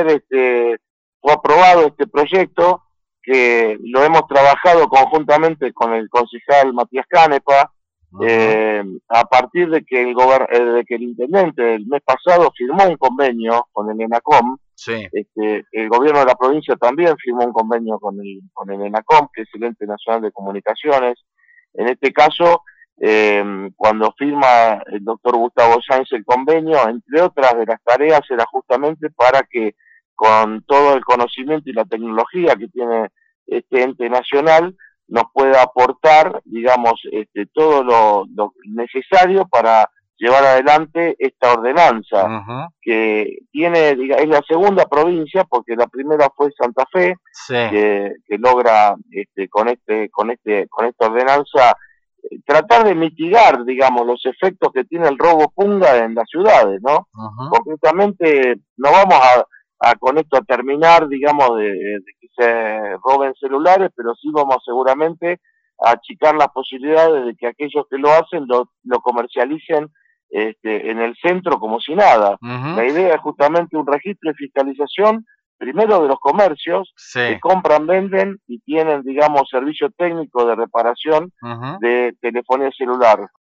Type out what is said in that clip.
ayer fue aprobado este proyecto, que lo hemos trabajado conjuntamente con el concejal Matías Canepa, a partir de que de que el intendente el mes pasado firmó un convenio con el ENACOM. Sí. El gobierno de la provincia también firmó un convenio con el ENACOM, que es el Ente Nacional de Comunicaciones. En este caso, cuando firma el doctor Gustavo Sáenz el convenio, entre otras de las tareas, era justamente para que con todo el conocimiento y la tecnología que tiene este ente nacional, nos pueda aportar, digamos, todo lo necesario para llevar adelante esta ordenanza, que tiene, es la segunda provincia, porque la primera fue Santa Fe, sí, que logra con esta ordenanza tratar de mitigar, digamos, los efectos que tiene el robo punga en las ciudades, ¿no? Concretamente, no vamos con esto a terminar, digamos, de que se roben celulares, pero sí vamos seguramente a achicar las posibilidades de que aquellos que lo hacen lo comercialicen en el centro como si nada. La idea es justamente un registro de fiscalización, primero de los comercios que compran, venden y tienen, digamos, servicio técnico de reparación de telefonía celular.